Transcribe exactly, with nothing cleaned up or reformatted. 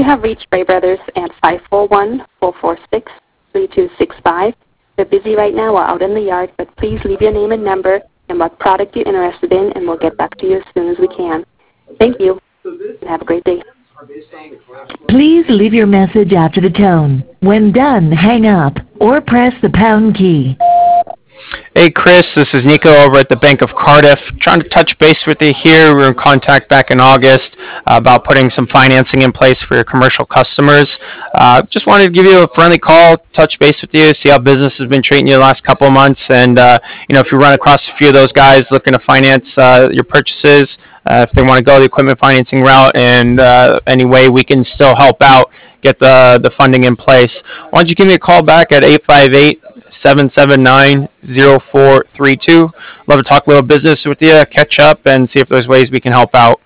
have reached Ray Brothers at five four one, four four six, three two six five. They're busy right now or out in the yard, but please leave your name and number and what product you're interested in, and we'll get back to you as soon as we can. Thank you, and have a great day. Please leave your message after the tone. When done, hang up or press the pound key. Hey Chris, this is Nico over at the Bank of Cardiff. Trying to touch base with you here. We were in contact back in August uh, about putting some financing in place for your commercial customers. Uh, just wanted to give you a friendly call, touch base with you, see how business has been treating you the last couple of months, and uh, you know, if you run across a few of those guys looking to finance uh, your purchases, uh, if they want to go the equipment financing route, and uh, any way we can still help out, get the the funding in place. Why don't you give me a call back at eight five eight, seven seven nine, zero four three two. Love to talk a little business with you, catch up, and see if there's ways we can help out.